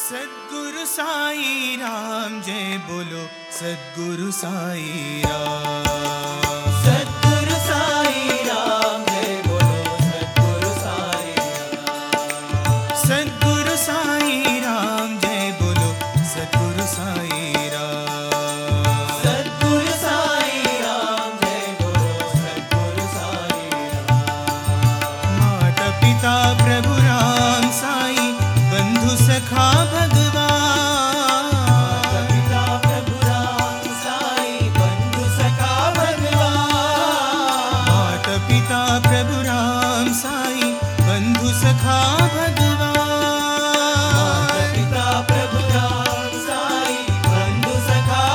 सद्गुरु साई राम जय बोलो सद्गुरु साई राम। सद्गुरु साई राम जय बोलो सद्गुरु साई राम। सद्गुरु साई राम जय बोलो सद्गुरु साई राम। सद्गुरु साई राम जय बोलो सद्गुरु साई राम। माता पिता प्रभु राम साई बंधु सखा भगवान। माता पिता प्रभु राम साई बंधु सखा भगवान। माता पिता प्रभु राम साई बंधु सखा भगवान। माता पिता प्रभु राम साई बंधु सखा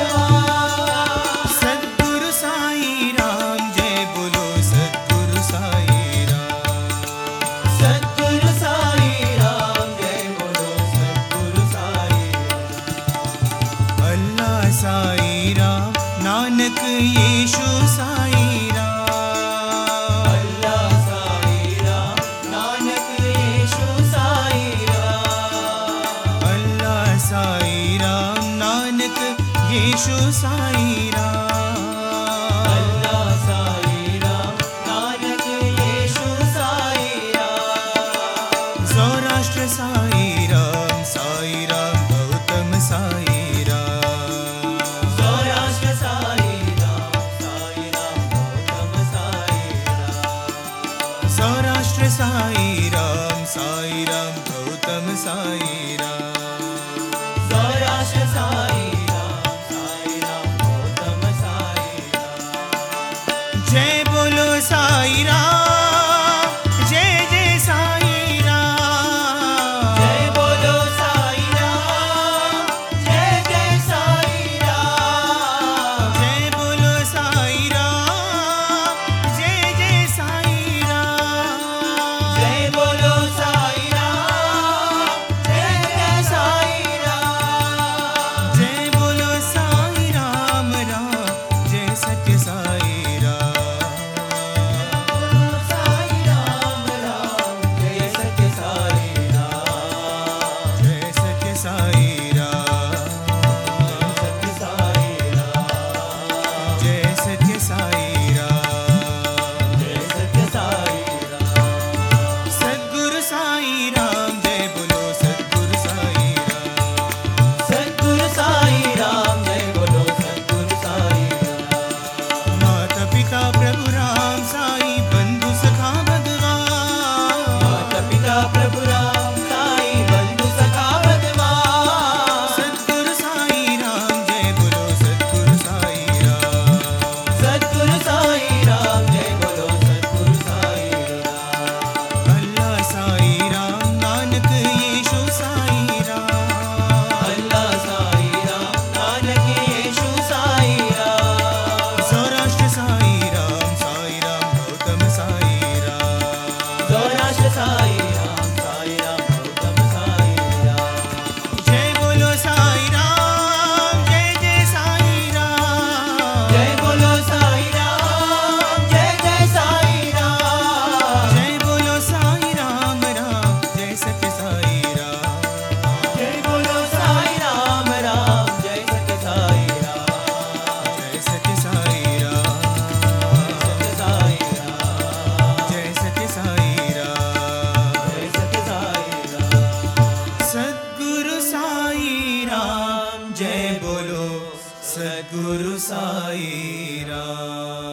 भगवान। सद्गुरु साई राम जय बोलो सद्गुरु साई राम। सद्गुरु साई राम जय बोलो सद्गुरु साई राम। अल्लाह साई राम नानक यीशु साई राम। अल्लाह साई राम नानक यीशु साई राम। अल्लाह साई राम नानक यीशु साई राम। अल्लाह साई राम नानक यीशु साई राम। सौराष्ट्र साई राम गौतम साई राम। सौराष्ट्र साई राम गौतम साई राम। सौराष्ट्र साई राम गौतम साई राम। सौराष्ट्र साई राम गौतम साई राम। जय बोलो साई राम जय जय साई राम। जय बोलो साई राम जय जय साई राम। जय बोलो साई राम जय जय साई राम। जय बोलो साई राम जय जय साई राम। जय बोलो साई राम जय सत्य साई राम। साई राम जय सत्य साई राम। जय सत्य साई राम। सत्य साई राम। जय सत्य साई राम। जय सत्य साई राम। सद्गुरु साई राम जय बोलो सद्गुरु साई राम। सद्गुरु साई राम जय बोलो सद्गुरु साई राम। माता पिता प्रभु राम साई बंधु सखा भगवान। माता पिता प्रभु राम साई बंधु सखा भगवान। सद्गुरु साई राम जय बोलो सद्गुरु साई राम। सद्गुरु साई राम जय बोलो सद्गुरु साई राम। अल्लाह साई राम नानक यीशु साई राम। अल्लाह साई राम नानक यीशु साई राम। सौराष्ट्र साई राम गौतम साई राम। सौराष्ट्र साई राम गौतम साई राम। जय बोलो साई राम जय जय साई राम। जय बोलो साई राम जय जय साई राम। जय बोलो साई राम जय सत्य साई राम। जय बोलो साई राम जय सत्य साई राम। जय सत्य साई राम। सत्य साई राम। जय सत्य साई राम। जय सत्य साई राम। सद्गुरु साई राम जय बोलो सद्गुरु साई राम।